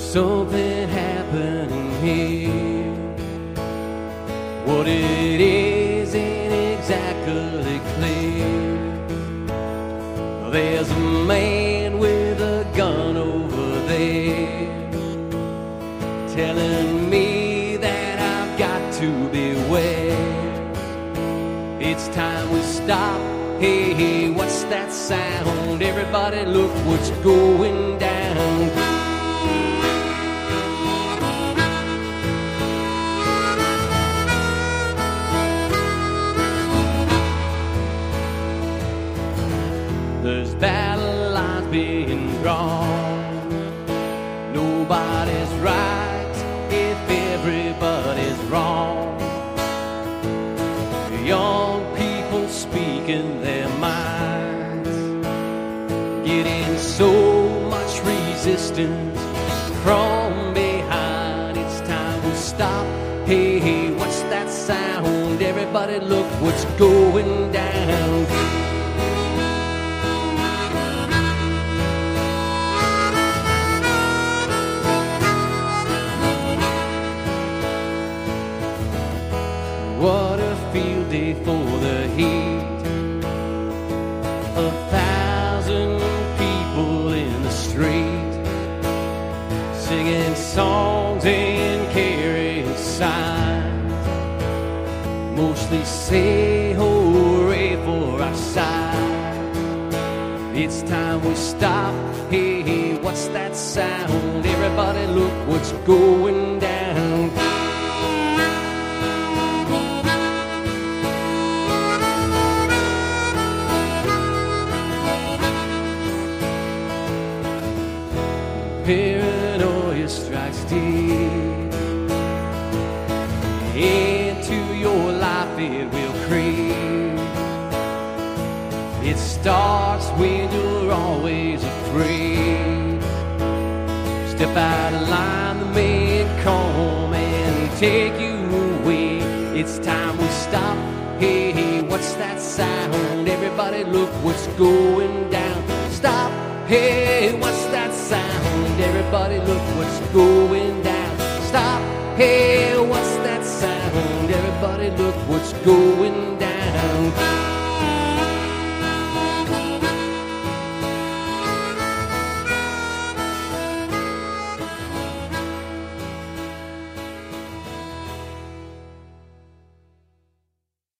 something happening here. What it is ain't exactly clear. There's a man with a gun over there telling me that I've got to beware. It's time we stop. Hey, hey, what's that sound? Everybody look what's going down. There's battle lines being drawn. Nobody's right if everybody's wrong. Young people speaking their minds, getting so much resistance from behind. It's time we stop. Hey, hey, what's that sound? Everybody look what's going down. What a field day for the heat. 1,000 people in the street, singing songs and carrying signs. Mostly say hooray for our side. It's time we stop. Hey, hey, what's that sound? Everybody look what's going down. Paranoia strikes deep into your life, it will creep. It starts when you're always afraid. Step out of line, the man come and take you away. It's time we stop. Hey, hey, what's that sound? Everybody look what's going down. Stop. Hey, what's that sound? Everybody look what's going down. Stop. Hey.